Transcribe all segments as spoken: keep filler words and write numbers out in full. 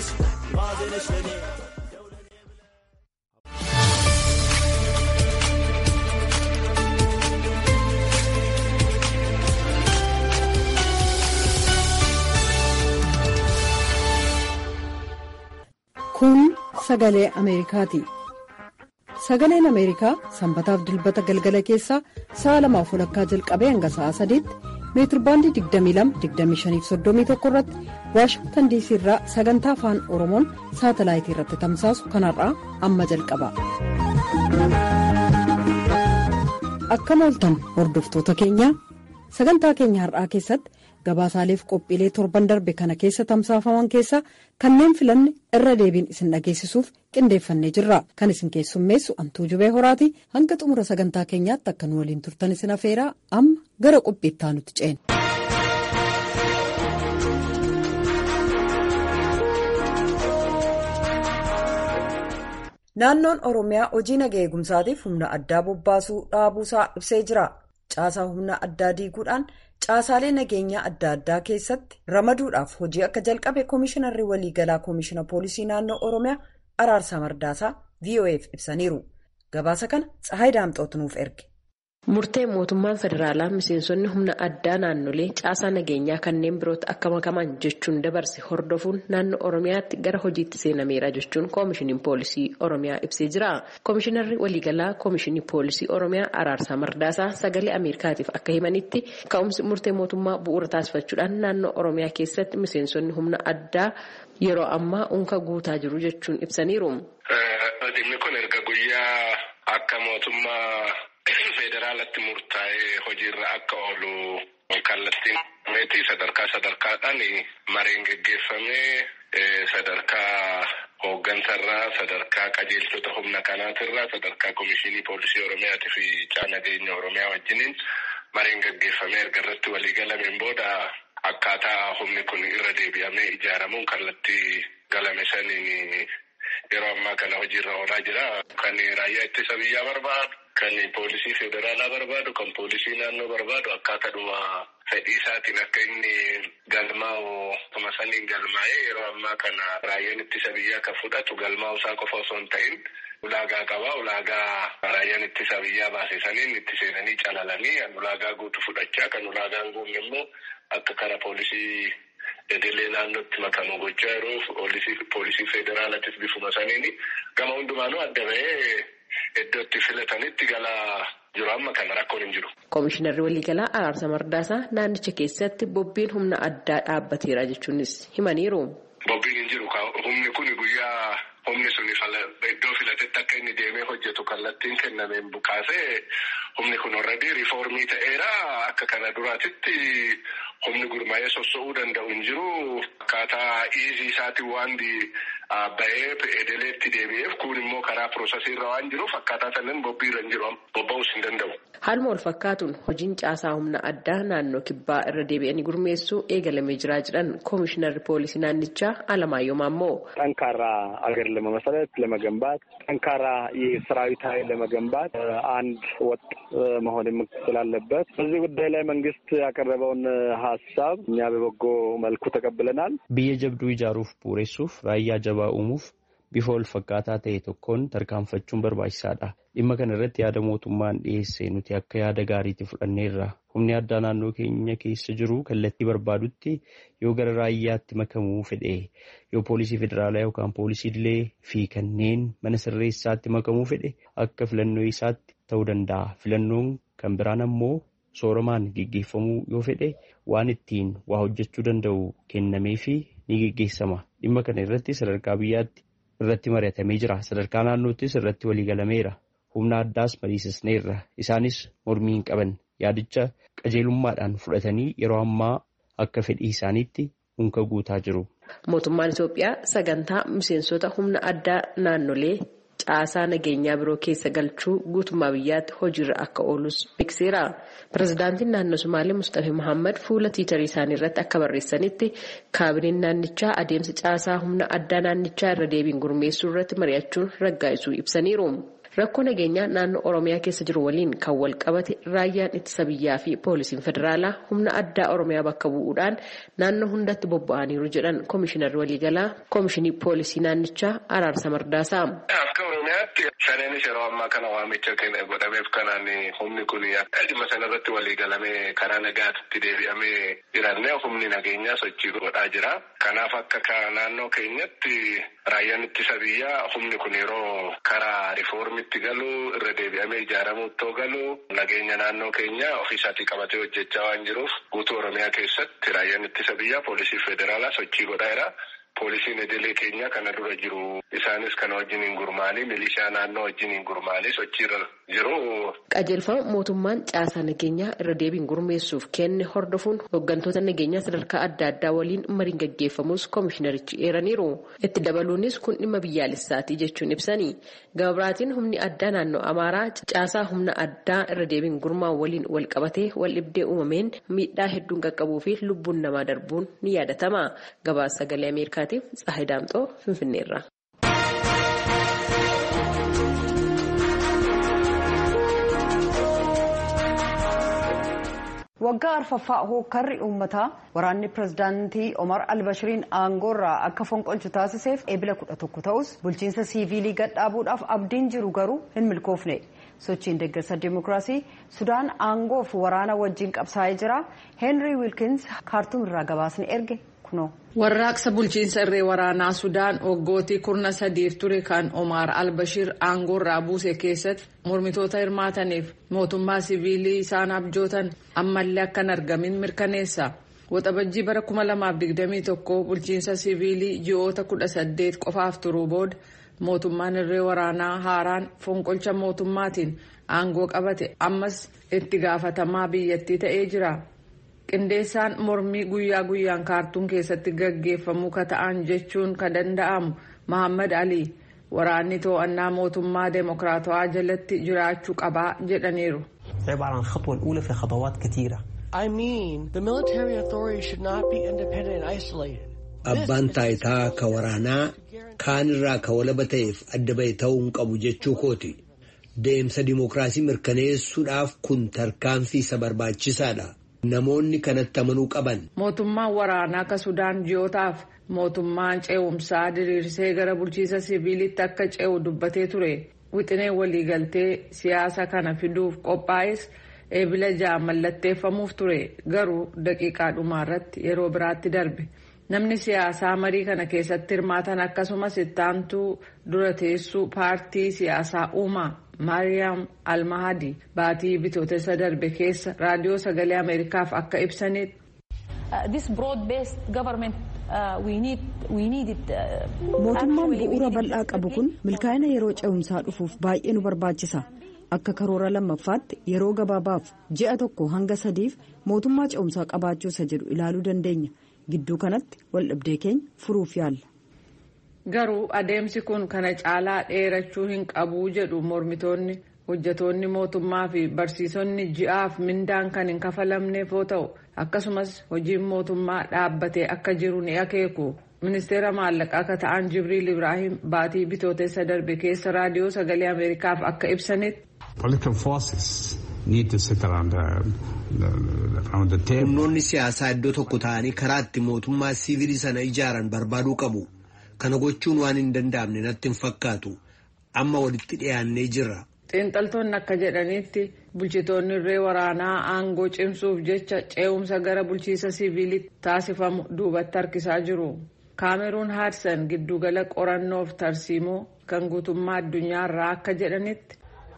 نش مازنش لني kun sagalee Ameerikaati. Sagaleen Ameerikaa sanbataaf dilbata galgala keessaa sa'a lamaaf walakkaa jalqabee hanga sa'a sadiitti meetirbaandii digdamii lama digdamii shanii fi soddomii tokko irratti Waashingtan diisii irraa sagantaa afaan Oromoon saatalaayitii irratti tamsaasu kanarraa amma jalqaba. Akkam ooltan hordoftoota keenya sagantaa keenya har'aa keessatti gabaasaaleef qophiilee torban darbe kana keessa tamsaafaman keessaa kanneen filanne irra deebiin isin dhageessisuuf qindeeffannee jirra. Kan isin keessummeessu Antuu Jubee Horaati. Hanga xumura sagantaa keenyaatti akka nu waliin turtan isin afeeraa amma gara qophiittaa nuti ceena. Naannoon Oromiyaa hojii nagaa eegumsaatiif humna addaa bobbaasuu dhaabuusaa ibsee jira. Caasaa humna addaa diiguudhaan caasaalee nageenyaa adda addaa keessatti ramaduudhaaf hojii akka jalqabe Koomishinarri Waliigalaa Koomishina Poolisii Naannoo Oromiyaa Araarsaa Mardaasaa V O F ibsaniiru. Gabaasa kana Tsahaay Daamxoot nuuf erge. Murtee mootummaan federaalaa miseensonni humna addaa naannolee caasaa nageenyaa kanneen biroota akka makaman jechuun dabarse hordofuun naannoo Oromiyaatti gara hojiitti seenameera jechuun Koomishiniin Poolisii Oromiyaa ibsee jira. Koomishinarri Waliigalaa Koomishinii Poolisii Oromiyaa Araarsaa Mardaasaa sagalee Ameerikaatiif akka himanitti ka'umsi murtee mootummaa bu'uura taasifachuudhaan naannoo Oromiyaa keessatti miseensonni humna addaa yeroo ammaa unka guutaa jiru jechuun ibsaniiru. Dhimmi kun erga guyyaa akka mootummaa federaalatti murtaa'ee hojiirra akka oolu kallattiin meetii sadarkaa sadarkaadhaan mariin geggeeffamee sadarkaa hooggansarraa sadarkaa qajeeltota humna kanaatirraa sadarkaa Koomishinii Poolisii Oromiyaatii fi caasaa nageenya Oromiyaa wajjiniin mariin geggeeffamee erga irratti waliigalameen booda akkaataa humni kun irra deebi'amee ijaaramuun kallattii galame saniin yeroo ammaa kana hojiirra oolaa jira. Kan raayyaa ittisa biyyaa barbaadu, kan poolisii federaalaa barbaadu, kan poolisii naannoo barbaadu akkaataadhuma fedhii isaatiin akka inni galmaa'u akkuma saniin galmaa'ee yeroo ammaa kana raayyaan ittisa biyyaa kan fudhatu galmaa'u isaa qofa osoo hin ta'in ulaagaa qaba. Ulaagaa raayyaan ittisa biyyaa baase saniin itti seenanii calalanii ulaagaa guutu fudhachaa kan ulaagaan guunne immoo akka kara poolisii edelee naannootti makamu gochaa yeroo poolisii federaalaatiif bifuma saniin gama hundumaanuu adda bahee iddootti filatanitti galaa jiru. Amma kana rakkoon hin jiru. Koomishinarri Waliigalaa Araarsaa Mardaasaa naannicha keessatti bobbiin humna addaa dhaabbateera jechuunis himaniiru. Bobbiin hin jiru. Humni kun guyyaa humni sun iddoo filatetti akka inni deemee hojjetu kallattiin kennameen bukaasee humni kun already riifoormii ta'eera. Akka kana duraatitti humni gurmaa'ee sossoo'uu danda'u hin jiru. Akkaataa iizii isaatiin waan ba'ee edeleetti deebi'eef kun immoo karaa piroosesiirra waan jiruuf akkaataa sanaan bobbiirra hin jiru. Bobba'uus hin danda'u. Haaluma wal fakkaatuun hojiin caasaa humna addaa naannoo kibbaa irra deebi'anii gurmeessuu eegalamee jiraa jedhan Koomishinarri Poolisii Naannichaa Alamaayyoo Maammoo. ጠንካራ አገር ለመመስረት ለመገንባት ጠንካራ የሰራዊት ኃይል ለመገንባት አንድ ወጥ መሆን ስላለበት በዚህ ጉዳይ ላይ መንግስት ያቀረበውን ሐሳብ እኛ በበጎ መልኩ ተቀብለናል። በየጀብዱ ይጃሩፍ ቡሬሱፍ ራያ ጀባ ኡሙፍ ቢፎል ፈቃታ ተይቶኮን ተርካንፈቹን በርባይሳዳ dhimma kana irratti yaada mootummaan dhiyeessee nuti akka yaada gaariitti fudhanneerra. Humni addaa naannoo keenya keessa jiru kallattii barbaadutti yoo gara raayyaatti makamuu fedhe yoo poolisii federaalaa yookaan poolisii idilee fi kanneen mana sirreessaatti makamuu fedhe akka filannoo isaatti ta'uu danda'a. Filannoon kan biraan ammoo sooramaan geggeeffamuu yoo fedhe waan ittiin waa hojjechuu danda'u kennamee fi ni geggeessama. Dhimma kana irratti sadarkaa biyyaatti irratti mari'atamee jira. Sadarkaa naannoottis irratti waliigalameera. Humna addaas mariisisneerra. Isaanis mormii hin qaban. Yaadicha qajeelummaadhaan fudhatanii yeroo ammaa akka fedhii isaaniitti unka guutaa jiru. Mootummaan Itoophiyaa sagantaa miseensota humna addaa naannolee caasaa nageenyaa biroo keessa galchuu guutummaa biyyaatti hojiirra akka oolus beekseera. Pirezidaantiin naannoo Somaalee Mustafaa Mohaammed fuula tiitarii isaanii irratti akka barreessanitti kaabineen naannichaa adeemsa caasaa humna addaa naannichaa irra deebiin gurmeessuu irratti mari'achuun raggaasisuu ibsaniiru. rakkoo nageenyaa naannoo Oromiyaa keessa jiru waliin kan wal qabate raayyaan ittisa biyyaa fi poolisiin federaalaa humna addaa Oromiyaa bakka bu'uudhaan naannoo hundatti bobba'aniiru jedhan Komishinarri waliigalaa Komishinii Poolisii naannichaa Araarsa Mardaasaa. Akka Oromiyaatti shaneenis yeroo ammaa kana waamicha kenna godhameef kanaan humni kun dhimma sanarratti waliigalamee karaa nagaatti deebi'amee jirannee humni nageenyaa sochii godhaa jira. Kanaaf akka naannoo keenyatti raayyaan ittisa biyyaa humni kun yeroo karaa riifoormitti galu irra deebi'amee ijaaramuuttoo galu nageenya naannoo keenyaa ofiisaatii qabatee hojjechaa waan jiruuf guutuu Oromiyaa keessatti raayyaan ittisa biyyaa poolisii federaalaa sochii godhaa jira. Poolisiin idilee keenya kana dura jiru isaanis kana wajjin hin gurmaanii milishaa naannoo wajjin hin gurmaanii sochiirra jiru. Qajeelfama mootummaan caasaa nageenyaa irra deebiin gurmeessuuf kenne hordofuun hooggantoota nageenyaa sadarkaa adda addaa waliin mariin gaggeeffamus komishinarichi eeraniiru. Itti dabaluunis kun dhimma biyyaalessaatii jechuun ibsanii. Gama biraatiin humni addaa naannoo Amaaraa caasaa humna addaa irra deebiin gurmaan waliin wal qabatee wal dhibdee uumameen miidhaa hedduun qaqqabuu fi lubbuun namaa darbuun ni yaadatama. Gabaasa sagalee Ameerikaatiif Tsahayi Daamxoo Finfinneerra. waggaa arfaffaa hookarri uummataa waraanni pirezidaantii Omar al-Bashiriin aangoorraa akka fonqolchu taasiseef eebila kudha tokko ta'us bulchiinsa siiviilii gadhaabuudhaaf abdiin jiru garuu hin milkoofne. Sochiin deeggarsa dimookiraasii Sudaan aangoof waraana wajjin qabsaa'ee jira. Henry Wilkins kaartuum irraa gabaasni erge kunoo. Warraaqsa bulchiinsa irree waraanaa Sudaan waggootii kurna sadiif ture kan Omar al-Bashir aangoorraa buuse keessatti mormitoota hirmaataniif mootummaa siviilii isaan abjootan ammallee akkan argamin mirkaneessa. Waxabajjii bara kuma lamaaf digdamii tokko bulchiinsa siviilii ji'oota kudha saddeet qofaaf turuu booda mootummaan irree waraanaa haaraan fonqolcha mootummaatiin aangoo qabate ammas itti gaafatamaa biyyattii ta'ee jira. Qindeessaan mormii guyyaa guyyaan kaartuum keessatti gaggeeffamuu kata'an jechuun ka danda'amu Muhammad Ali waraanni to'annaa mootummaa deemokiraatawaa jalatti jiraachuu qabaa jedhaniiru. I mean, the military authorities should not be independent and isolated. Abbaan taayitaa ka waraanaa kaan irraa ka walaba ta'eef adda ba'e ta'uu hin qabu jechuu kooti. Deemsa dimookiraasii mirkaneessuudhaaf kun tarkaanfii isa barbaachisaadha. Namoonni kanatti amanuu qaban. Mootummaan waraanaa ka Sudaan ji'ootaaf mootummaan ce'umsaa diriirsee gara bulchiinsa siviilitti akka ce'u dubbatee ture. Wixinee waliigaltee siyaasa kana fiduuf qophaa'es eebila ja'a mallatteeffamuuf ture garuu daqiiqaa dhumaarratti yeroo biraatti darbe. Namni siyaasaa marii kana keessatti hirmaatan akkasumas ittaantuu dura teessuu paartii siyaasaa uumaa Maariyaam Almahadi baatii bitootessa darbe keessa raadiyoo sagalee Ameerikaaf akka ibsanitti. Mootummaan bu'uura bal'aa qabu kun milkaa'ina yeroo ce'umsaa dhufuuf baay'ee nu barbaachisa. Akka karoora lammaffaatti yeroo gabaabaaf ji'a tokko hanga sadiif mootummaa ce'umsaa qabaachuu isa jedhu ilaaluu dandeenya. Gidduu kanatti wal dhabdee keenya furuuf yaalla. Garuu adeemsi kun kana caalaa dheerachuu hin qabu jedhu mormitoonni hojjetoonni mootummaa fi barsiisonni ji'aaf mindaan kan hin kafalamneef yoo ta'u akkasumas hojiin mootummaa dhaabbatee akka jiru ni akeeku. Ministeera maallaqaa akka ta'an Jibriil Ibrahim baatii bitootessa darbe keessa raadiyoo sagalee Ameerikaaf akka ibsanitti. Humnoonni siyaasaa iddoo tokko ta'anii karaa itti mootummaa siivilii sana ijaaran barbaaduu qabu. Kana gochuun waan hin danda'amne natti hin fakkaatu. Amma walitti dhiyaannee jirra. Xiinxaltoonni akka jedhanitti bulchitoonni irree waraanaa aangoo cimsuuf jecha ce'umsa gara bulchiinsa siivilii taasifamu duubatti harkisaa jiru. Kaameruun Haadsan giddugala qorannoof tarsiimoo kan guutummaa addunyaarraa akka jedhanitti.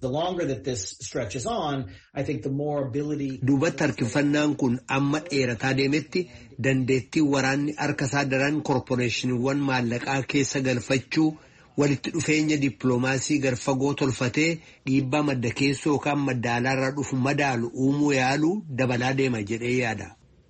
Duubatti harkifannaan kun amma dheerataa deemetti dandeettii waraanni harka isaa daran korporeeshiniiwwan maallaqaa keessa galfachuu walitti dhufeenya dippiloomaasii garfagoo tolfatee dhiibbaa madda keessoo yookaan madda alaarraa dhufu madaalu uumuu yaalu dabalaa deema jedhee yaada.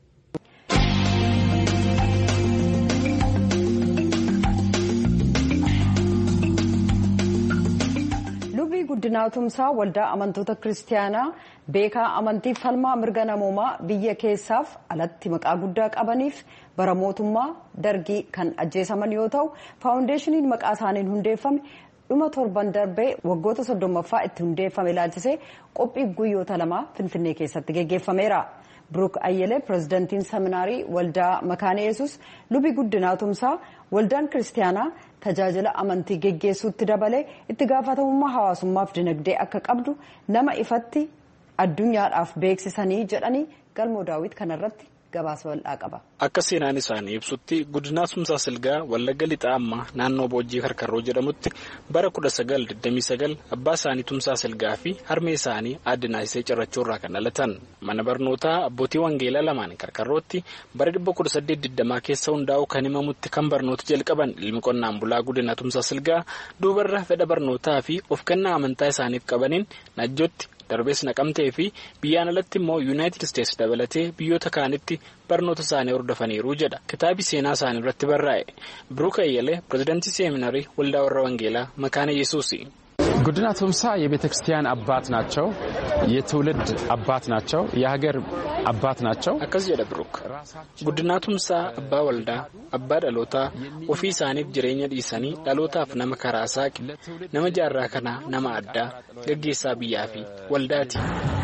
Guddinaatumsaa waldaa amantoota kiristaanaa beekaa amantii falmaa mirga namoomaa biyya keessaaf alatti maqaa guddaa qabaniif bara mootummaa dargii kan ajjeesaman yoo ta'u faawundeeshiniin maqaa isaaniin hundeeffame dhuma torban darbee waggoota soddommaffaa itti hundeeffame ilaalchisee qophii guyyoota lamaa Finfinnee keessatti geggeeffameera. Biruuk Ayyelee pirezidantiin seminaarii waldaa Makaana Yesuus lubi guddinaa tumsaa waldaan kiristaanaa tajaajila amantii geggeessuutti dabalee itti gaafatamummaa hawaasummaaf dinagdee akka qabdu nama ifatti addunyaadhaaf beeksisanii jedhanii galmoo daawwit kanarratti gabaasa bal'aa qaba. Akka seenaan isaanii ibsutti guddinaa tumsaa silgaa Wallagga Lixaa amma naannoo Boojjii Karkarroo jedhamutti bara kudha sagal digdamii sagal abbaa isaanii tumsaa silgaa fi harmee isaanii aadde Naasisee Cirrachoorraa kan dhalatan. Mana barnootaa abbootii wangeelaa lamaan Karkarrootti bara dhibba kudha saddeet digdamaa keessa hundaa'u kan himamutti kan barnoota jalqaban ilmi qonnaan bulaa guddinaa tumsaa silgaa duubarra fedha barnootaa fi of kennaa amantaa isaaniif qabaniin Najjootti darbees Naqamtee fi biyyaan alatti immoo Yuunaayitid Isteetsi dabalatee biyyoota kaanitti barnoota isaanii hordofaniiru jedha kitaabi seenaa isaanii irratti barraa'e. Biruuk Ayyelee pirezidantii seminarii waldaa warra wangeelaa Makaana Yesuusi. ጉድና ቱምሳ የቤተ ክርስቲያን አባት ናቸው። የትውልድ አባት ናቸው። የሀገር አባት ናቸው። አከዝ jedha Biruuk guddinaa tumsaa abbaa waldaa abbaa dhalootaa ofii isaaniif jireenya dhiisanii dhalootaaf nama karaa saaqi nama jaarraa kanaa nama addaa gaggeessaa biyyaa fi waldaati.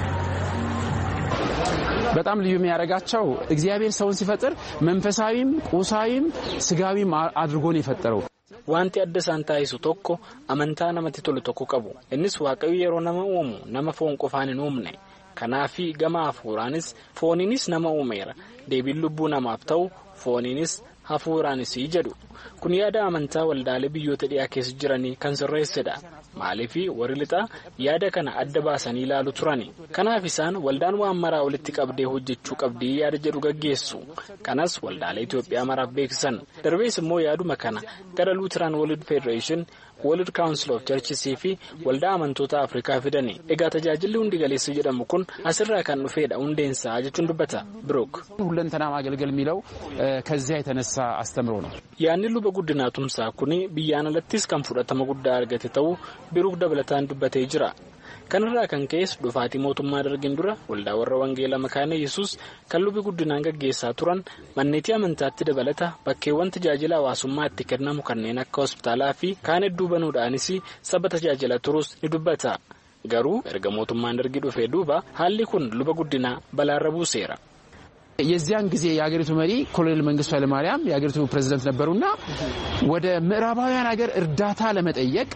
በጣም ልዩ የሚያደርጋቸው እግዚአብሔር ሰውን ሲፈጥር መንፈሳዊም ቁሳዊም ስጋዊም አድርጎ ነው የፈጠረው። Wanti adda isaan taasisu tokko amantaa namatti tolu tokko qabu. Innis Waaqayyo yeroo nama uumu nama foon qofaan hin uumne. Kanaaf gama hafuuraanis fooniinis nama uumeera. Deebiin lubbuu namaaf ta'u fooniinis hafuuraanis jedhu. Kun yaada amantaa waldaalee biyyoota dhiyaa keessa jiranii kan sirreessedha. Maaliif warri lixaa yaada kana adda baasanii ilaalu turani. Kanaaf isaan waldaan waan maraa walitti qabdee hojjechuu qabdii yaada jedhu gaggeessu. Kanas waldaalee Itoophiyaa maraaf beeksisan. Darbees immoo yaaduma kana gara Lutheran World Federation, World Council of Churches fi waldaa amantoota Afrikaa fidani. Egaa tajaajilli hundi galeessa jedhamu kun asirraa kan dhufeedha hundeensaa jechuun dubbata Biruuk. ሁለንተና ማገልገል የሚለው ከዚያ የተነሳ አስተምሮ ነው። ያንን luba guddinaa tumsaa kun biyyaan alattis kan fudhatama guddaa argate ta'uu Biruuk dabalataan dubbatee jira. Kanarraa kan ka'es dhufaatii mootummaa dargin dura waldaa warra wangeelaa Makaana Yesuus kan lubi guddinaan gaggeessaa turan manneetii amantaatti dabalata bakkeewwan tajaajila hawaasummaa itti kennamu kanneen akka hospitaalaa fi kaan hedduu banuudhaanis saba tajaajila turus ni dubbata. Garuu erga mootummaan dargi dhufee duuba haalli kun luba guddinaa balaarra buuseera. የዚያን ጊዜ የሀገሪቱ መሪ ኮሎኔል መንግስቱ ኃይለማርያም የሀገሪቱ ፕሬዝዳንት ነበሩና ወደ ምዕራባውያን ሀገር እርዳታ ለመጠየቅ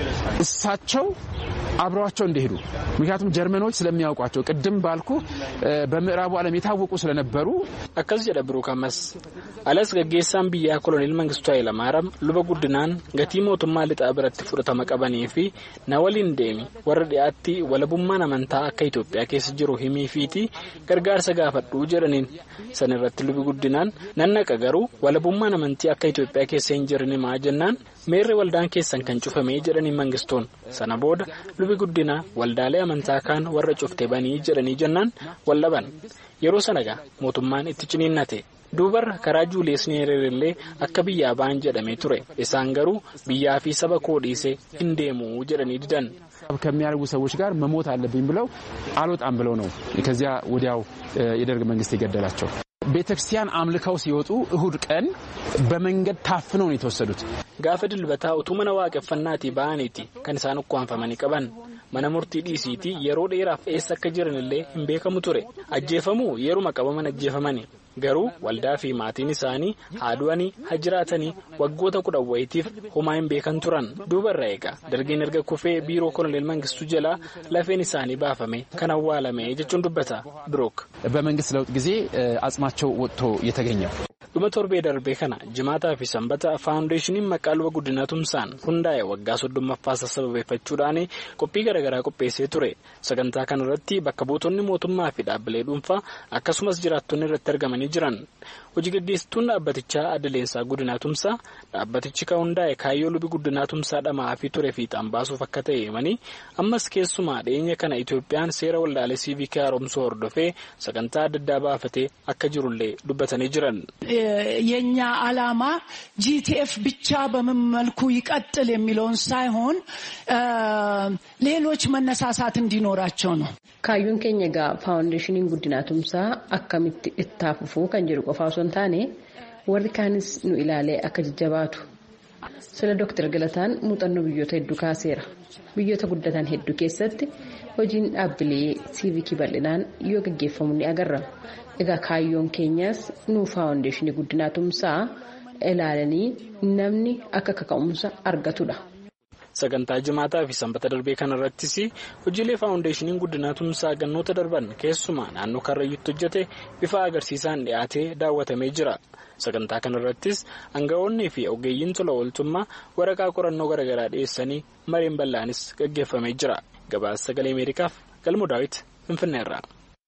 እሳቸው አብረዋቸው እንደሄዱ ምክንያቱም ጀርመኖች ስለሚያውቋቸው ቅድም ባልኩ በምዕራቡ ዓለም የታወቁ ስለነበሩ አከዝ jedha Biruuk ammas alas gaggeessaan biyyaa ኮሎኔል መንግስቱ ኃይለማርያም luba guddinaan gatii mootummaa lixaa biratti fudhatama qabanii fi na waliin deemi warra dhiyaatti walabummaan amantaa akka Itoophiyaa keessa jiru himii fiiti gargaarsa gaafadhu jedhaniin. Sanirratti lubi guddinaan nannaqa garuu walabummaan amantii akka Itoophiyaa keessa hin jirne maa jennaan meerri waldaan keessan kan cufamee jedhanii mangistoon. Sana booda lubi guddinaa waldaalee amantaa kaan warra cufte banii jedhanii jennaan wallaban. Yeroo sanagaa mootummaan itti ciniinnate. Duubarra karaa Juuliyees Neereerillee akka biyyaa ba'an jedhamee ture. Isaan garuu biyyaa fi saba koo dhiisee hin deemu jedhanii didan. ከሚያርጉ ሰዎች ጋር መሞት አለብኝ ብለው አልወጣም ብለው ነው ከዚያ ወዲያው የደርግ መንግስት የገደላቸው። ቤተክርስቲያን አምልከው ሲወጡ እሁድ ቀን በመንገድ ታፍነው ነው የተወሰዱት። ጋፈ ድልበታ ኡቱመና waaqeffannaa ba'aniiti kan isaan ukkaanfamanii qaban. Mana murtii dhiisiitii yeroo dheeraaf eessa akka jiranillee hin beekamu ture. Ajjeefamuu yeruma qabaman ajjeefamani. Garuu waldaa fi maatiin isaanii haadu'anii hajiraatanii waggoota kudha wayitiif homaa hin beekan turan. Duubarra eega dargiin erga kufee biiroo koloneel Mangistuu jalaa lafeen isaanii baafame kan awwaalame jechuun dubbata Biruuk. በመንግስት ለውጥ ጊዜ አጽማቸው ወጥቶ የተገኘው dhuma torbee darbee kana jimaataa fi sanbata faawundeeshiniin maqaa luba guddinaa tumsaan hundaa'e waggaa soddommaffaa sababeeffachuudhaan qophii garaagaraa qopheessee ture. Sagantaa kanarratti bakka buutonni mootummaa fi dhaabbilee dhuunfaa akkasumas jiraattonni irratti argamanii jiran. Hojii gaggeessituun dhaabbatichaa Addaleensaa Guddinaa Tumsaa dhaabbatichi kan hundaa'e kaayyoo lubi guddinaa tumsaa dhamaa fi ture fiixaan baasuuf akka ta'e himanii ammas keessumaa dhiyeenya kana Itoophiyaan seera waldaalee siivikii haaromsuu hordofee sagantaa adda addaa baafatee akka jirullee dubbatanii jiran. የኛ አላማ ጂቲኤፍ ብቻ በምን መልኩ ይቀጥል የሚለውን ሳይሆን ሌሎች መነሳሳት እንዲኖራቸው ነው። ካዩን keenya egaa faawundeeshiniin guddinaa tumsaa akkamitti itti fufuu kan jedhu qofaa osoo hin taane warri kaanis nu ilaalee akka jajjabaatu Sila Dooktar Galataan muuxannoo biyyoota hedduu kaaseera. Biyyoota guddatan hedduu keessatti hojiin dhaabbilee siivikii bal'inaan yoo gaggeeffamu ni agarra. Egaa kaayyoon keenyaas nuu faawundeeshinii guddinaa tumsaa ilaalanii namni akka kaka'umsa argatudha. Sagantaa jimaataa fi sanbata darbee kanarrattis hojiilee faawundeeshiniin guddinaa tumsaa gannoota darban keessumaa naannoo Karrayyuutti hojjete bifa agarsiisaan dhiyaatee daawwatamee jira. Sagantaa kanarrattis aangawoonnii fi ogeeyyiin tola ooltummaa waraqaa qorannoo garaagaraa dhiyeessanii mareen bal'aanis gaggeeffamee jira. Gabaasa sagalee Ameerikaaf Galmoo Daawit Finfinneerraa.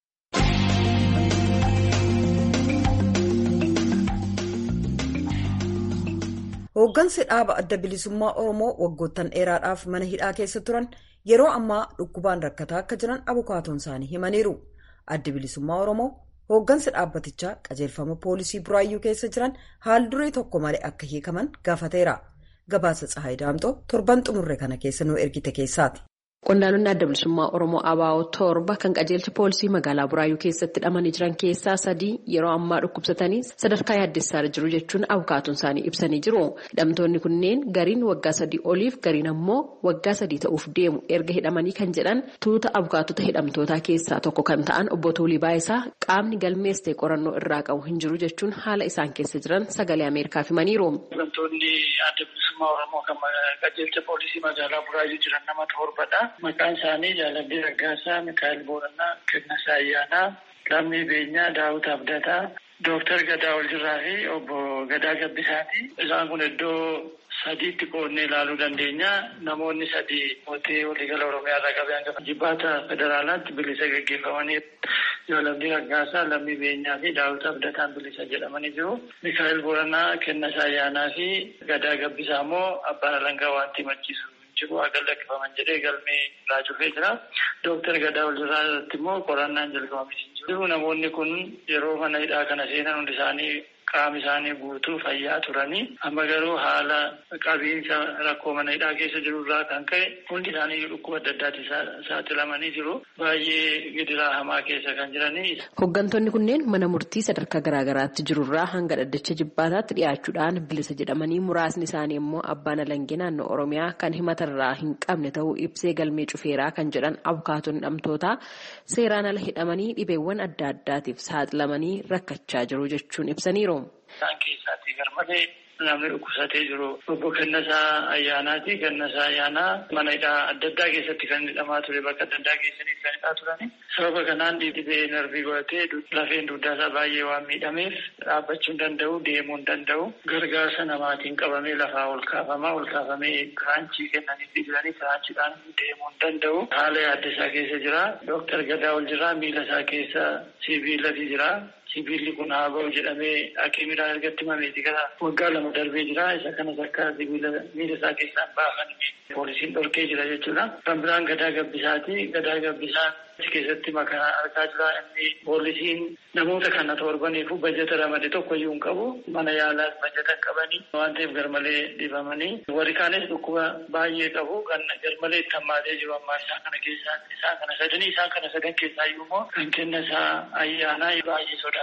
Hooggansi dhaaba adda bilisummaa Oromoo waggoottan dheeraadhaaf mana hidhaa keessa turan yeroo ammaa dhukkubaan rakkataa akka jiran abukaatoon isaanii himaniiru. Adda bilisummaa Oromoo hooggansi dhaabbatichaa qajeelfama poolisii Buraayyuu keessa jiran haal duree tokko malee akka hiikaman gaafateera. Gabaasa Tsahaay Daamxoo torban xumurre kana keessa nuu ergite keessaati. Qondaaltonni adda bilisummaa Oromoo A B O torba kan qajeelcha poolisii magaalaa Buraayyuu keessatti hidhamanii jiran keessaa sadii yeroo ammaa dhukkubsatanii sadarkaa yaaddessaarra jiru jechuun abukaatoon isaanii ibsanii jiru. Hidhamtoonni kunneen gariin waggaa sadii oliif gariin ammoo waggaa sadii ta'uuf deemu erga hidhamanii kan jedhan tuuta abukaatota hidhamtootaa keessaa tokko kan ta'an obbo Tuulii Baayisaa qaamni galmeessee qorannoo irraa qabu hin jiru jechuun haala isaan keessa jiran sagalee Ameerikaaf himaniiru. Hidhamtoonni adda bilisummaa Oromoo kan qajeelcha poolisii magaalaa Buraayyuu jiran nama torbadha. Maqaan isaanii Jaalallee Raggaasaa, Mikaa'el Booranaa, Kennasaa Ayyaanaa, Lammii Beenyaa, Daawut Abdataa, Dooktar Gadaa Oljirraa fi obbo Gadaa Gabbisaati. Isaan kun iddoo sadiitti qoodnee ilaaluu dandeenya. Namoonni sadii mootii waliigala Oromiyaa irraa qabee hanga jibbaata federaalaatti bilisa gaggeeffamanii Jaalallee Raggaasaa, Lammii Beenyaa fi Daawut Abdataan bilisa jedhamanii jiru. Mikaa'el Booranaa, Kennasaa Ayyaanaa fi Gadaa Gabbisaa immoo abbaan alangaa waanti machiisu. Jiru agal lakkifaman jedhee galmee irraa cufee jira. Dooktar Gadaa Oljirraa irratti immoo qorannaan jalqabamee jiru. Namoonni kun yeroo mana hidhaa kana seenan hundi isaanii qaama isaanii guutuu fayyaa turanii amma garuu haala qabiinsa rakkoo mana hidhaa keessa jiru irraa kan ka'e hundi isaanii dhukkuba adda addaatti saaxilamanii jiru. Baay'ee gidiraa hamaa keessa kan jiranii. Hooggantoonni kunneen mana murtii sadarkaa garaagaraatti jirurraa hanga dhaddacha jibbaataatti dhiyaachuudhaan bilisa jedhamanii muraasni isaanii immoo abbaan alangee naannoo Oromiyaa kan himatarraa hin qabne ta'uu ibsee galmee cufeeraa kan jedhan abukaatoon hidhamtootaa seeraan ala hidhamanii dhibeewwan adda addaatiif saaxilamanii rakkachaa jiru jechuun ibsaniiru. Isaan keessatti garmalee namni dhukkubsatee jiru obbo Kennasaa Ayyaanaati. Kennasaa Ayyaanaa mana hidhaa adda addaa keessatti kan hidhamaa ture bakka adda addaa keessatti kan hidhaa turani. Sababa kanaan dhibee narbii godhatee lafeen dugdaa isaa baay'ee waan miidhameef dhaabbachuu hin danda'u, deemuu hin danda'u. Gargaarsa namaatiin qabamee lafaa ol kaafamaa ol kaafamee kiraanchii kennaniifi jiranii kiraanchiidhaan deemuu hin danda'u. Haala yaaddessaa keessa jira. Dooktar Gadaa Oljirraa miila isaa keessa sibiilatu jira. Sibiilli kun haa ba'u jedhamee hakiimidhaan ergatti himameeti gara waggaa lama darbee jira. Isa kanas akka sibiila miila isaa keessaan baafan poolisiin dhorkee jira jechuudha. Kan biraan Gadaa Gabbisaati. Gadaa Gabbisaan keessatti makaa argaa jira. Inni poolisiin namoota kana torbaniifu bajeta ramade tokko iyyuu hin qabu. Mana yaalaas bajeta hin qabanii waan ta'eef garmalee dhibamanii. Warri kaanis dhukkuba baay'ee qabu. Kan garmalee itti hammaatee jiru ammaa isaan kana keessaa isaan kana sadanii isaan kana sadan keessaa iyyuu immoo kan Kennasaa Ayyaanaa baay'ee soda.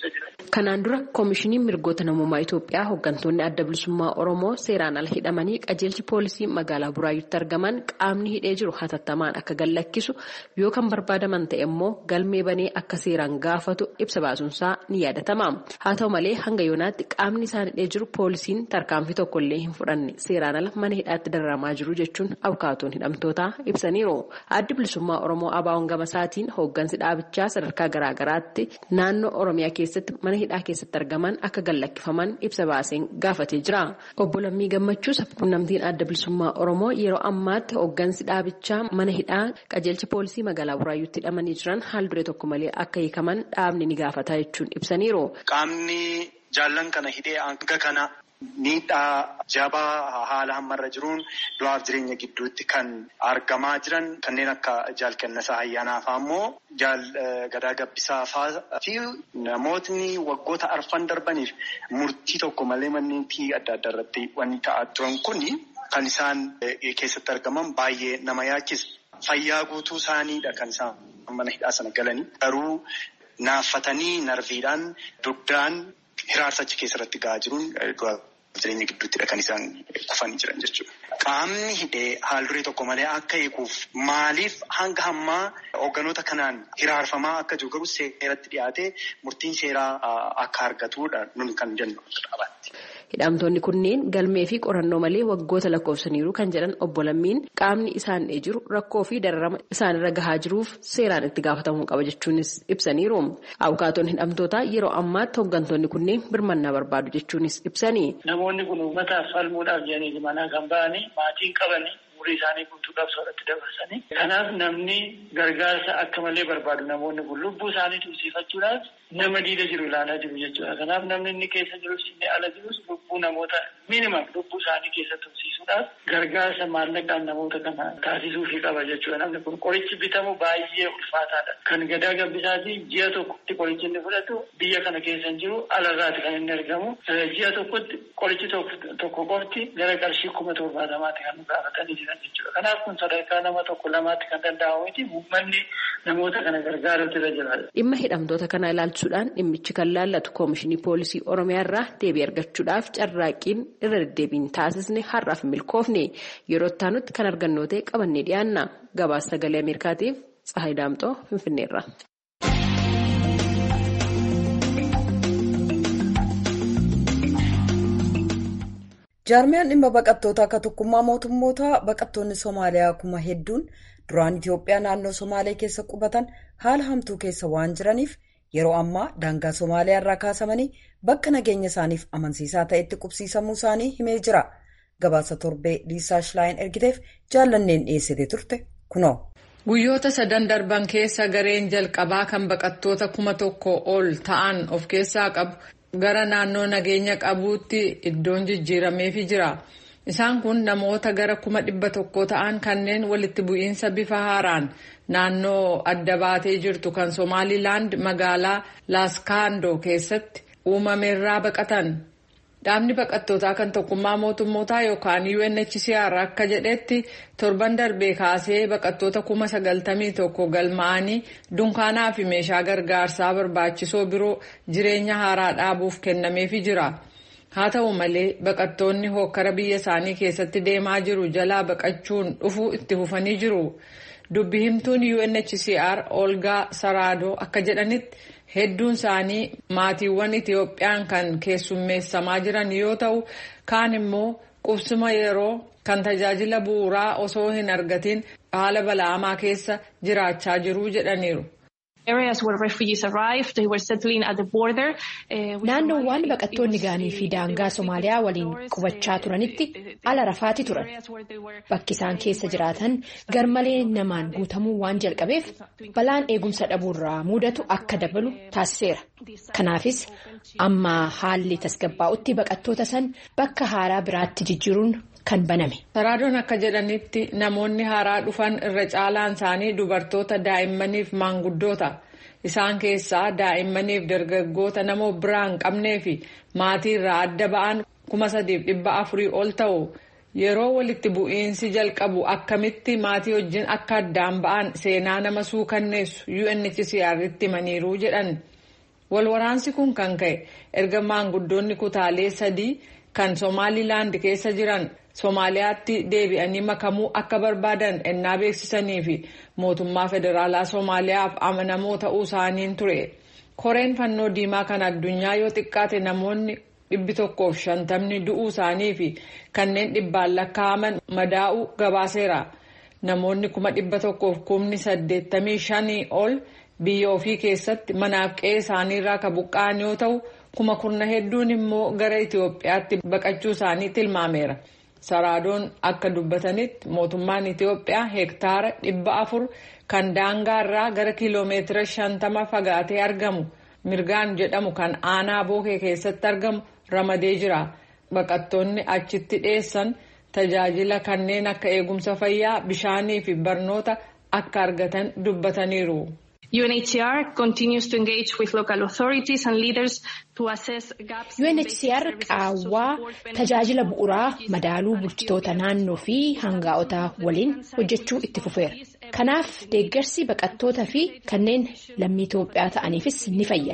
Kanaan dura koomishiniin mirgoota namummaa Itoophiyaa hooggantoonni adda bilisummaa Oromoo seeraan ala hidhamanii qajeelchi poolisii magaalaa Buraayyuutti argaman qaamni hidhee jiru hatattamaan akka gadlakkisu yoo kan barbaadaman ta'e immoo galmee banee akka seeraan gaafatu ibsa baasuunsaa ni yaadatama. Haa ta'u malee hanga yoonaatti qaamni isaan hidhee jiru poolisiin tarkaanfii tokkollee hin fudhanne seeraan ala mana hidhaatti dararamaa jiru jechuun abukaatoon hidhamtootaa ibsaniiru. Addi bilisummaa Oromoo A B O'n gama isaatiin hooggansi dhaabichaa sadarkaa garaagaraatti naannoo Oromiyaa keessatti mana hidhaa keessatti argaman akka gadlakkifaman ibsa baaseen gaafatee jira. Obbo Lammii Gammachuu sabquunnamtiin adda bilisummaa Oromoo yeroo ammaatti hooggansi dhaabichaa mana hidhaa qajeelcha poolisii magaalaa Buraayyuutti hidhamanii jiran haal duree tokko malee akka hiikaman dhaabni ni gaafata jechuun ibsaniiru. Qaamni jaallan kana hidhee hanga kana miidhaa jabaa haala hammarra jiruun du'aaf jireenya gidduutti kan argamaa jiran kanneen akka Jaal Kennasaa Ayyaanaa fa'aa immoo Jaal Gadaa Gabbisaa fa'aa fi namootni waggoota arfan darbaniif murtii tokko malee manneen adda addaa irratti wanti ta'aa turan kuni kan isaan keessatti argaman baay'ee nama yaachisa. Fayyaa guutuu isaaniidha kan isaan mana hidhaa sana galanii garuu naaffatanii narviidhaan dugdaan hiraarsa achi keessatti gahaa jiruun jireenya gidduuttidha kan isaan kufanii jiran jechuudha. Qaamni hidhee haal duree tokko malee akka eeguuf maaliif hanga hammaa hoogganoota kanaan hiraarfamaa akka jiru garuu seeratti dhiyaatee murtiin seeraa akka argatudha nuni kan jennu dhaabatti. Hidhamtoonni kunneen galmee fi qorannoo malee waggoota lakkoofsaniiru kan jedhan obbo Lammiin qaamni isaan jiru rakkoo fi dararama isaanirra gahaa jiruuf seeraan itti gaafatamuu qaba jechuunis ibsaniiru. Abukaatoon hidhamtootaa yeroo ammaatti hooggantoonni kunneen birmannaa barbaadu jechuunis ibsanii. Namoonni kun uummataaf falmuudhaaf jedhanii manaa kan ba'anii maatiin qabanii umurii isaanii guutuudhaaf soorratti dabarsanii. Kanaaf namni gargaarsa akka malee barbaadu namoonni kun lubbuu isaanii tursiifachuudhaaf nama diida jiru ilaalaa jiru jechuudha. Kanaaf namni inni keessa jirus inni ala jirus lubbuu namoota minimum lubbuu isaanii keessa tursiisuudhaaf gargaarsa maallaqaan namoota kana taasisuufii qaba jechuudha. Namni kun qorichi bitamu baay'ee ulfaataadha. Kan gadaa gabbisaatii ji'a tokkotti qorichi inni fudhatu biyya kana keessa hin jiru alarraati kan inni argamu. Ji'a tokkotti qorichi tokko qofti gara qarshii kuma torbaatamaatti kan nu gaafatanii jiran jechuudha. Kanaaf kun sadarkaa nama tokko lamaatti kan danda'amu miti uummanni namoota kana gargaaruutu irra jira. Dhimma hidhamtoota kana ilaalchuudhaan dhimmichi kan laallatu koomishinii poolisii Oromiyaa irraa deebii argachuudhaaf carraaqqiin irra deddeebiin taasisne har'aaf milkoofne yeroo itti kan argannoo ta'e qabannee dhiyaanna. Gabaasa sagalee Ameerikaatiif Tsahaay Daamxoo Finfinneerra. Jaarmiyaan dhimma baqattoota akka tokkummaa mootummootaa baqattoonni Somaaliyaa kuma hedduun duraan Itoophiyaa naannoo Somaalee keessa qubatan haala hamtuu keessa waan jiraniif yeroo ammaa daangaa Somaaliyaa irraa kaasamanii bakka nageenya isaaniif amansiisaa ta'etti qubsiisamuu isaanii himee jira. Gabaasa torbee Liisaa Shilaayin ergiteef jaallanneen dhiyeessitee turte kunoo. Guyyoota sadan darban keessa gareen jalqabaa kan baqattoota kuma tokko ol ta'an of keessaa qabu. Gara naannoo nageenya qabuutti iddoon jijjiirameefii jira. Isaan kun namoota gara kuma dhibba tokko ta'an kanneen walitti bu'iinsa bifa haaraan naannoo adda baatee jirtu kan Somaalilaand magaalaa Laaskaandoo keessatti uumameerraa baqatan. Dhaabni baqattootaa kan tokkummaa mootummootaa yookaan U N H C R akka jedhetti torban darbee kaasee baqattoota kuma sagaltamii tokko galmaa'anii dunkaanaa fi meeshaa gargaarsaa barbaachisoo biroo jireenya haaraa dhaabuuf kennameefii jira. Haa ta'u malee baqattoonni hokkara biyya isaanii keessatti deemaa jiru jalaa baqachuun dhufuu itti fufanii jiru. Dubbi himtuun U N H C R Olgaa Saraadoo akka jedhanitti hedduun isaanii maatiiwwan Itiyoophiyaan kan keessummeessamaa jiran yoo ta'u kaan immoo qubsuma yeroo kan tajaajila bu'uuraa osoo hin argatin haala bala'amaa keessa jiraachaa jiru jedhaniiru. Naannoowwan baqattoonni gaanii fi daangaa Somaaliyaa waliin qubachaa turanitti ala rafaati turan. Bakki isaan keessa jiraatan garmalee namaan guutamuu waan jalqabeef balaan eegumsa dhabuurraa mudatu akka dabalu taasiseera. Kanaafis amma haalli tasgabbaa'utti baqattoota san bakka haaraa biraatti jijjiiruun kan baname. Saraadoon akka jedhanitti namoonni haaraa dhufan irra caalaan isaanii dubartoota daa'immaniif maanguddoota. Isaan keessaa daa'immaniif dargaggoota nama biraan qabnee fi maatii irraa adda ba'an kuma sadiif dhibba afurii ol ta'u. Yeroo walitti bu'iinsi jalqabu akkamitti maatii wajjin akka addaan ba'an seenaa nama suukanneessu U N H C R itti himaniiru jedhan. Walwaraansi kun kan ka'e erga maanguddoonni kutaalee sadii kan Somaalilaand keessa jiran Somaaliyaatti deebi'anii makamuu akka barbaadan ennaa beeksisanii fi mootummaa federaalaa Somaaliyaaf amanamoo ta'uu isaaniin ture. Koreen fannoo diimaa kan addunyaa yoo xiqqaate namoonni dhibbi tokkoof shantamni du'uu isaanii fi kanneen dhibbaan lakkaa'aman madaa'uu gabaaseera. Namoonni kuma dhibba tokkoof kumni saddeettamii shanii ol biyya ofii keessatti manaaf qe'ee isaaniirraa ka buqqa'an yoo ta'u kuma kurna hedduun immoo gara Itoophiyaatti baqachuu isaanii tilmaameera. Saraadoon akka dubbatanitti mootummaan Itoophiyaa hektaara dhibba afur kan daangaarraa gara kiiloomeetira shantama fagaatee argamu mirgaan jedhamu kan aanaa bookee keessatti argamu ramadee jira. Baqattoonni achitti dhiyeessan tajaajila kanneen akka eegumsa fayyaa, bishaanii fi barnoota akka argatan dubbataniiru. U N H C R continues to engage with local authorities and leaders to assess gaps. U N H C R qaawwaa tajaajila bu'uuraa madaaluu bulchitoota naannoo fi hangaa'ota waliin hojjechuu itti fufeera. Kanaaf deeggarsi baqattoota fi kanneen lammii Itoophiyaa ta'aniifis ni fayyada.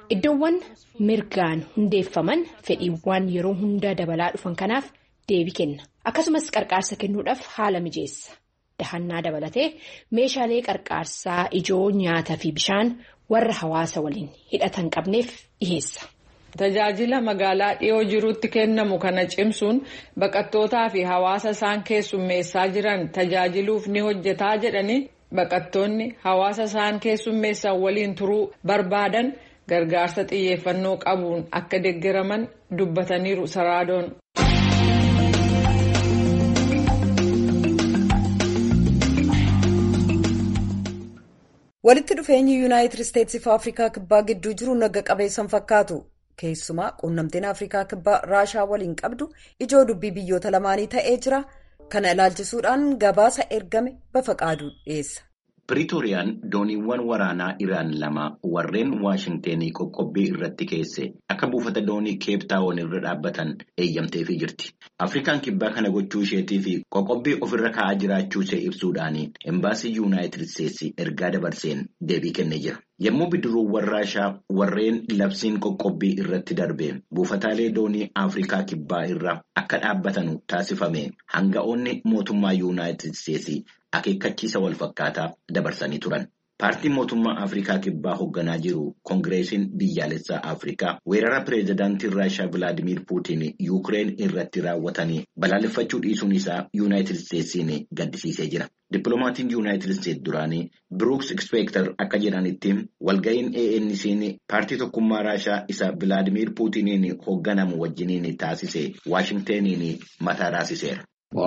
Iddoowwan mirgaan hundeeffaman fedhiiwwan yeroo hunda dabalaa dhufan kanaaf deebii kenna. Akkasumas qarqaarsa kennuudhaaf haala mijeessa. Dahannaa dabalatee meeshaalee qarqaarsaa ijoo nyaataa fi bishaan warra hawaasa waliin hidhatan qabneef dhiheessa. Tajaajila magaalaa dhiyoo jirutti kennamu kana cimsuun baqattootaa fi hawaasa isaan keessummeessaa jiran tajaajiluuf ni hojjetaa jedhanii baqattoonni hawaasa isaan keessummeessan waliin turuu barbaadan gargaarsa xiyyeeffannoo qabuun akka deeggaraman dubbataniiru Saraadoon. Walitti dhufeenyi Yuunaayitid Isteetsi fi Afrikaa Kibbaa gidduu jiru naga qabeessan fakkaatu. Keessumaa quunnamtiin Afrikaa Kibbaa Raashaa waliin qabdu ijoo dubbii biyyoota lamaanii ta'ee jira. Kana ilaalchisuudhaan gabaasa ergame Bafaqaaduu dhiyeessa. Piriitooriyaan dooniiwwan waraanaa Iraan lama warreen Waashingtenii qoqqobbii irratti keesse akka buufata doonii Keeptaawon irra dhaabbatan eeyyamteefii jirti. Afrikaan Kibbaa kana gochuu isheetii fi qoqqobbii ofirra kaa'aa jiraachuu ishee ibsuudhaan embaasii Yuunaayitid Isteetsi ergaa dabarseen deebii kennee jira. Yommuu bidiruuwwan Raashaa warreen labsiin qoqqobbii irratti darbe buufataalee doonii Afrikaa Kibbaa irra akka dhaabbatanu taasifame hanga'oonni mootummaa Yuunaayitid Isteetsi akeekkachiisa wal fakkaataa dabarsanii turan. Paartiin mootummaa Afrikaa Kibbaa hoogganaa jiru Koongireesiin biyyaalessaa Afrikaa weerara pireezidaantiin Raashaa Vilaadimiir Puutiin Yuukireen irratti raawwatanii balaaleffachuu dhiisuun isaa Yuunaayitid Isteetsiin gaddisiisee jira. Dippiloomatiin Yuunaayitid Isteetsi duraanii Brooks Inspektar akka jedhanitti walga'iin A N C'n paartii tokkummaa Raashaa isa Vilaadimiir Puutiniin hoogganamu wajjiniin taasise Waashingteniin mataa raasiseera.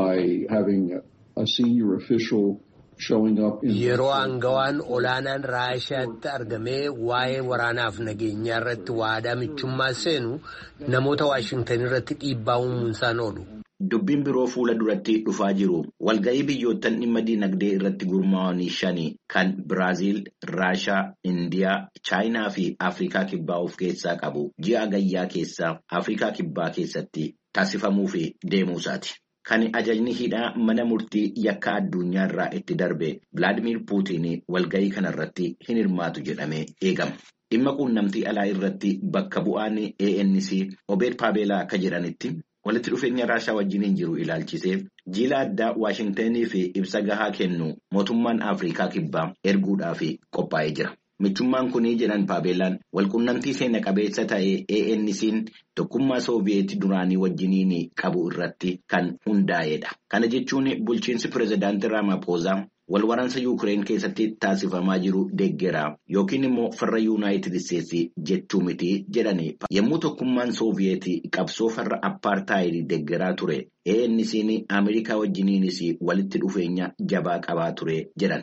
Yeroo aangawaan olaanaan Raashaatti argamee waa'ee waraanaaf nageenyaa irratti waadaa michummaa seenu namoota Waashingtan irratti dhiibbaa uumuunsaan oolu. Dubbiin biroo fuula duratti dhufaa jiru walga'ii biyyoottan dhimma diinagdee irratti gurmaa'anii shanii kan Biraaziil, Raashaa, Indiyaa, Chaayinaa fi Afrikaa Kibbaa of keessaa qabu ji'a gayyaa keessaa Afrikaa Kibbaa keessatti taasifamuu fi deemuusaati. Kan ajajni hidhaa mana murtii yakka addunyaa irraa itti darbe Vilaadimiir Puutiin walga'ii kanarratti hin hirmaatu jedhamee eegama. Dhimma quunnamtii alaa irratti bakka bu'aan A N C Obeed Paabeelaa akka jedhanitti walitti dhufeenya Raashaa wajjiniin jiru ilaalchisee jiila addaa Waashingtenii fi ibsa gahaa kennu mootummaan Afrikaa Kibbaa erguudhaaf qophaa'ee jira. Michummaan kunii jedhan Paabeelaan walquunnamtii seena qabeessa ta'ee A N C'n tokkummaa Sooviyeetii duraanii wajjiniin qabu irratti kan hundaa'edha. Kana jechuun bulchiinsi pireezidaantii Raamaphoozaa wal waraansa Yuukireen keessatti taasifamaa jiru deeggeraa yookiin immoo farra Yuunaayitid Isteetsi jechuu miti jedhani. Yommuu tokkummaan Sooviyeetii qabsoo farra appaartaayidii deeggeraa ture A N C'n Ameerikaa wajjiniinis walitti dhufeenya jabaa qabaa ture jedhan.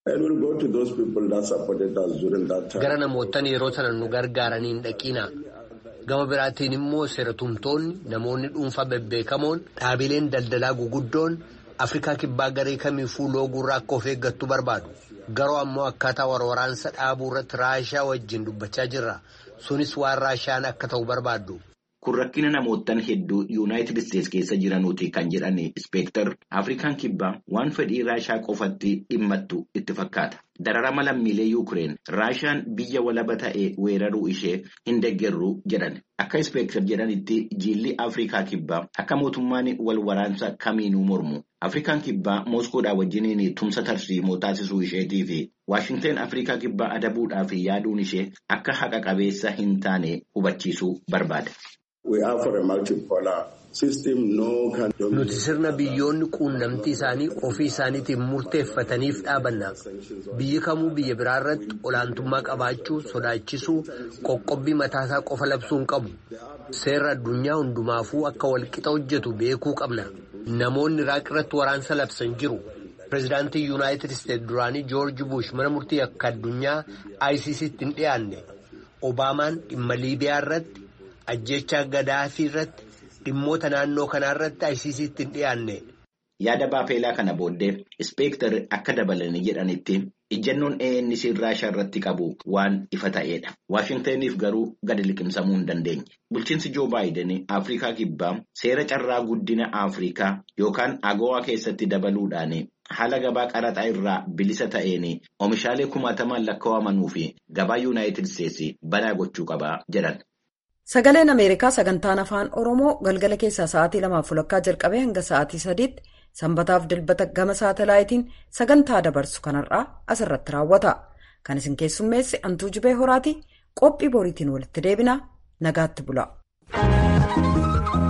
Gara namootaan yeroo sana nu gargaaranii hin dhaqina. Gama biraatiin immoo seeratumtoonni namoonni dhuunfaa bebbeekamoon dhaabileen daldalaa guguddoon Afrikaa Kibbaa garee kamiifuu looguurraa akka of eeggattu barbaadu. Garuu ammoo akkaataa waraansa dhaabuu irratti Raashaa wajjin dubbachaa jirra. Sunis waan Raashaan akka ta'u barbaaddu. Kun rakkina namootaan hedduu Yuunaayitid Isteetsi keessa jiranuuti kan jedhan Inspektar Afrikaan Kibbaa waan fedhii Raashaa qofatti dhimmattu itti fakkaata. Dararama lammiilee Yuukireen Raashaan biyya walaba ta'e weeraruu ishee hin deeggerru jedhan. Akka Inspektar jedhanitti jiilli Afrikaa Kibbaa akka mootummaan wal waraansa kamiinuu mormu. Afrikaan Kibbaa Mooskoodhaa wajjiniin tumsa tarsiimoo taasisuu isheetii fi Waashingten Afrikaa Kibbaa adabuudhaaf yaaduun ishee akka haqa qabeessa hin taane hubachiisuu barbaada. Nuti sirna biyyoonni quunnamtii isaanii ofii isaaniitiin murteeffataniif dhaabanna. Biyyi kamuu biyya biraa irratti olaantummaa qabaachuu, sodaachisuu, qoqqobbii mataasaa qofa labsuu hin qabu. Seera addunyaa hundumaafuu akka walqixa hojjetu beekuu qabna. Namoonni Iraaq irratti waraansa labsan jiru. Pireezidaantii Yuunaayitid Isteetsi duraanii Joorji Buush mana murtii akka addunyaa I C C'tti hin dhiyaanne. Obaamaan dhimma Liibiyaa irratti, ajjechaa Gadaafii irratti, dhimmoota naannoo kanaa irratti I C C'tti hin dhiyaanne. Yaada Baapeelaa kana booddee Inspektar akka dabalanii jedhanitti ejjennoon A N C Raashaa irratti qabu waan ifa ta'edha. Waashingteniif garuu gadi liqimsamuu hin dandeenye. Bulchiinsi Joo Baayiden Afrikaa Kibbaa seera carraa guddina Afrikaa yookaan AGOA keessatti dabaluudhaan haala gabaa qaraxaa irraa bilisa ta'een oomishaalee kumaatamaan lakkaa'amanuu fi gabaa yuunaayitid isteetsi banaa gochuu qaba jedhan. Sagaleen Ameerikaa sagantaan afaan Oromoo galgala keessaa sa'aatii lamaaf walakkaa jalqabee hanga sa'aatii sadiitti sanbataaf dilbata gama saatalaayitiin sagantaa dabarsu kanarraa asirratti raawwata. Kan isin keessummeesse Antuu Jibee Horaati qophii boriitiin walitti deebina nagaatti bula.